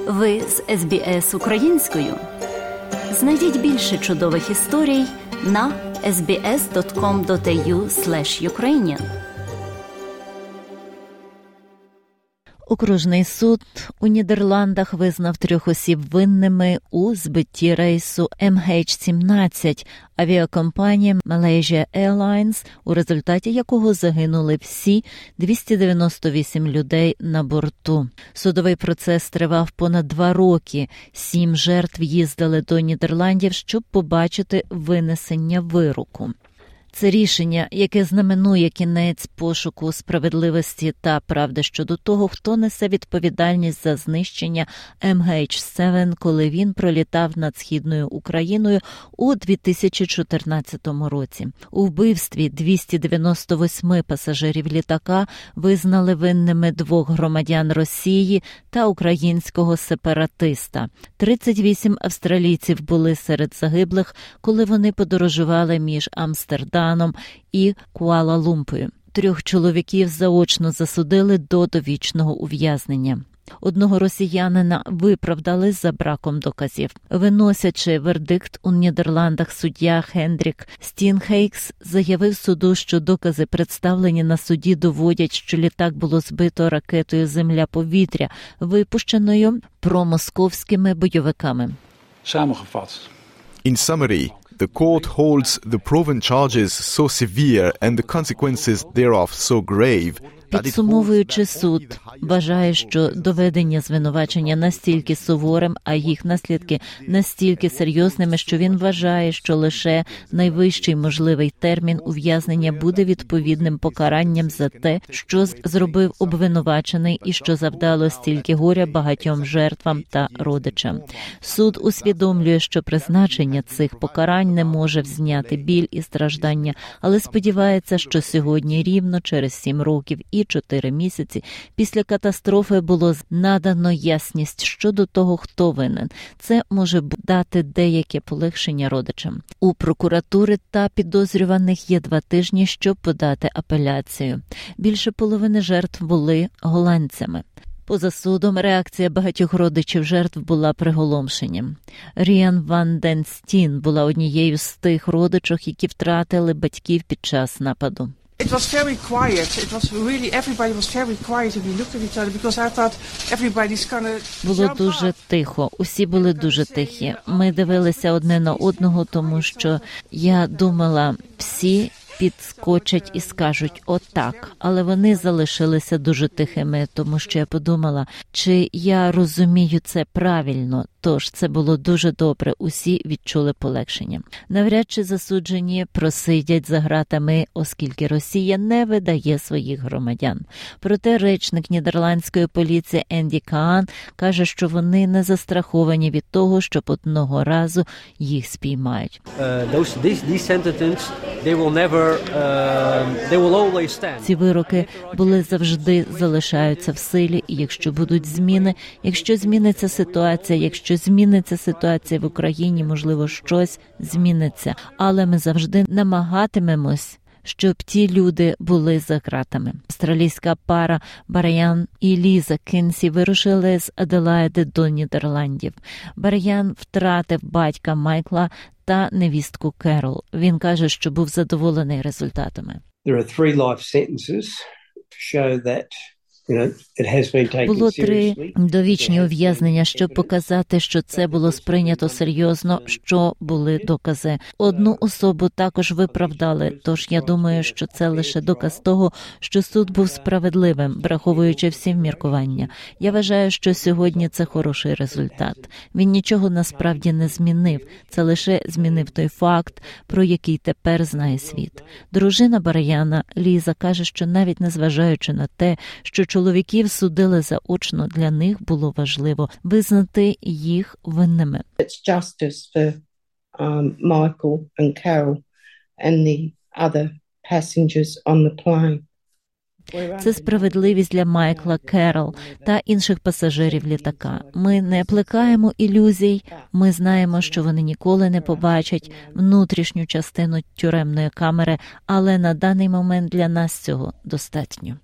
Ви з СБС українською. Знайдіть більше чудових історій на sbs.com.au/Ukrainian. Окружний суд у Нідерландах визнав 3 осіб винними у збитті рейсу MH17 авіакомпанії Malaysia Airlines, у результаті якого загинули всі 298 людей на борту. Судовий процес тривав понад 2 роки. 7 жертв їздили до Нідерландів, щоб побачити винесення вироку. Це рішення, яке знаменує кінець пошуку справедливості та правди щодо того, хто несе відповідальність за знищення MH17, коли він пролітав над Східною Україною у 2014 році. У вбивстві 298 пасажирів літака визнали винними 2 громадян Росії та українського сепаратиста. 38 австралійців були серед загиблих, коли вони подорожували між Амстердамом і Куала-Лумпуром. 3 чоловіків заочно засудили до довічного ув'язнення. Одного росіянина виправдали за браком доказів. Виносячи вердикт у Нідерландах, суддя Хендрік Стінхейкс заявив суду, що докази, представлені на суді, доводять, що літак було збито ракетою «Земля-повітря», випущеною промосковськими бойовиками. In summary, the court holds the proven charges so severe and the consequences thereof so grave. Підсумовуючи, суд вважає, що доведення звинувачення настільки суворим, а їх наслідки настільки серйозними, що він вважає, що лише найвищий можливий термін ув'язнення буде відповідним покаранням за те, що зробив обвинувачений і що завдало стільки горя багатьом жертвам та родичам. Суд усвідомлює, що призначення цих покарань не може зняти біль і страждання, але сподівається, що сьогодні, рівно через 7 років і 4 місяці після катастрофи, було надано ясність щодо того, хто винен. Це може дати деяке полегшення родичам. У прокуратури та підозрюваних є 2 тижні, щоб подати апеляцію. Більше половини жертв були голландцями. Поза судом реакція багатьох родичів жертв була приголомшенням. Ріан Ван Ден Стін була однією з тих родичок, які втратили батьків під час нападу. It was very quiet. It was really, everybody was very quiet and we looked at each other because I thought everybody's gonna Було дуже тихо. Усі були дуже тихі. Ми дивилися одне на одного, тому що я думала, всі підскочать і скажуть «отак». Але вони залишилися дуже тихими, тому що я подумала, чи я розумію це правильно. Тож це було дуже добре, усі відчули полегшення. Навряд чи засуджені просидять за ґратами, оскільки Росія не видає своїх громадян. Проте речник нідерландської поліції Енді Каан каже, що вони не застраховані від того, щоб одного разу їх спіймають. Ці вироки були завжди залишаються в силі, і якщо будуть зміни, якщо зміниться ситуація в Україні, можливо, щось зміниться. Але ми завжди намагатимемось, щоб ті люди були за ґратами. Австралійська пара Бараян і Ліза Кінсі вирушили з Аделаїди до Нідерландів. Бараян втратив батька Майкла та невістку Керол. Він каже, що був задоволений результатами. Було 3 довічні ув'язнення, щоб показати, що це було сприйнято серйозно, що були докази. 1 особу також виправдали, тож я думаю, що це лише доказ того, що суд був справедливим, враховуючи всі вміркування. Я вважаю, що сьогодні це хороший результат. Він нічого насправді не змінив, це лише змінив той факт, про який тепер знає світ. Дружина Бараяна, Ліза, каже, що навіть незважаючи на те, що чоловіків судили заочно, для них було важливо визнати їх винними. It's justice for Michael and Carol and the other passengers on the plane. Це справедливість для Майкла, Керол та інших пасажирів літака. Ми не плекаємо ілюзій, ми знаємо, що вони ніколи не побачать внутрішню частину тюремної камери, але на даний момент для нас цього достатньо.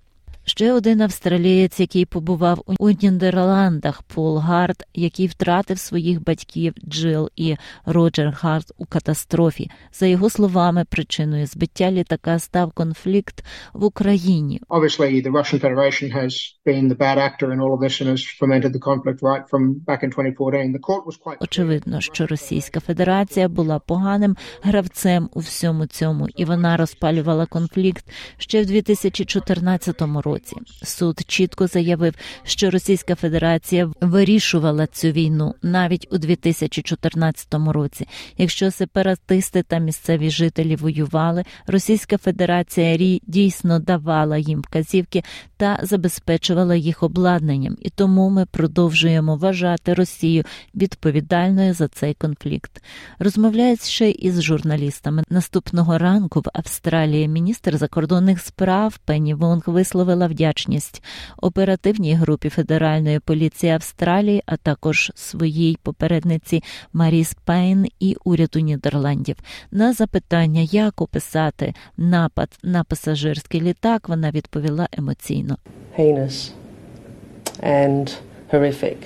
Ще один австралієць, який побував у Нідерландах, Пол Гарт, який втратив своїх батьків Джил і Роджер Гарт у катастрофі. За його словами, причиною збиття літака став конфлікт в Україні. Obviously, the Russian Federation has been the bad actor in all of this and has fomented the conflict right from back in 2014. The court was quite... Очевидно, що Російська Федерація була поганим гравцем у всьому цьому, і вона розпалювала конфлікт ще в 2014 році. Суд чітко заявив, що Російська Федерація вирішувала цю війну навіть у 2014 році. Якщо сепаратисти та місцеві жителі воювали, Російська Федерація дійсно давала їм вказівки та забезпечувала їх обладнанням. І тому ми продовжуємо вважати Росію відповідальною за цей конфлікт. Розмовляючи із журналістами наступного ранку в Австралії, міністр закордонних справ Пенні Вонг висловила вдячність оперативній групі Федеральної поліції Австралії, а також своїй попередниці Маріс Пейн і уряду Нідерландів. На запитання, як описати напад на пасажирський літак, вона відповіла емоційно. Heinous and horrific.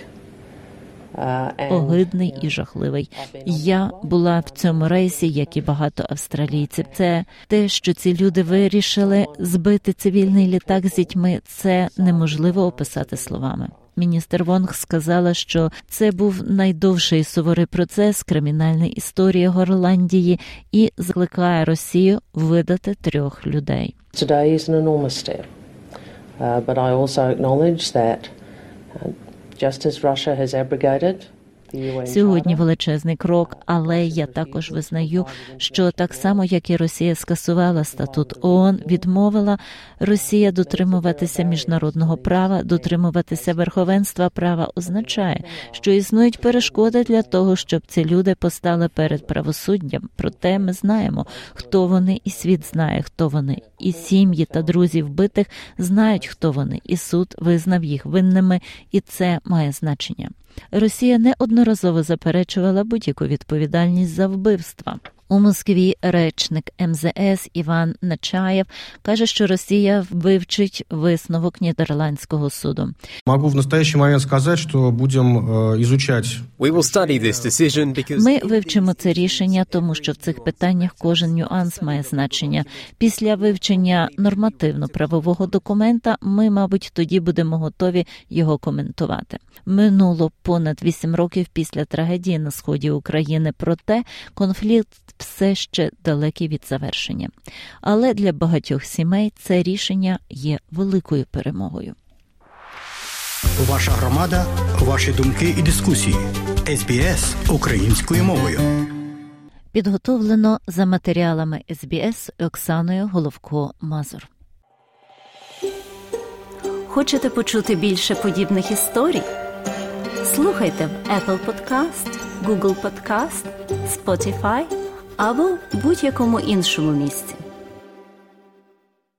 Огидний і жахливий. Я була в цьому рейсі, як і багато австралійців. Це те, що ці люди вирішили збити цивільний літак з дітьми, це неможливо описати словами. Міністр Вонг сказала, що це був найдовший суворий процес кримінальної історії Голландії і закликає Росію видати 3 людей. Today is an enormous step, but I also acknowledge that just as Russia has abrogated Сьогодні величезний крок, але я також визнаю, що так само, як і Росія скасувала статут ООН, відмовила Росія дотримуватися міжнародного права, дотримуватися верховенства права означає, що існують перешкоди для того, щоб ці люди постали перед правосуддям. Проте ми знаємо, хто вони, і світ знає, хто вони. І сім'ї та друзі вбитих знають, хто вони, і суд визнав їх винними, і це має значення. Росія неодноразово заперечувала будь-яку відповідальність за вбивства. У Москві речник МЗС Іван Начаєв каже, що Росія вивчить висновок Нідерландського суду. Могу в настоящий момент сказати, що будемо изучати. Ми вивчимо це рішення, тому що в цих питаннях кожен нюанс має значення. Після вивчення нормативно-правового документа ми, мабуть, тоді будемо готові його коментувати. Минуло понад 8 років після трагедії на сході України, проте конфлікт все ще далекий від завершення. Але для багатьох сімей це рішення є великою перемогою. Ваша громада, ваші думки і дискусії. СБС українською мовою. Підготовлено за матеріалами СБС Оксаною Головко-Мазур. Хочете почути більше подібних історій? Слухайте в Apple Podcast, Google Podcast, Spotify або в будь-якому іншому місці.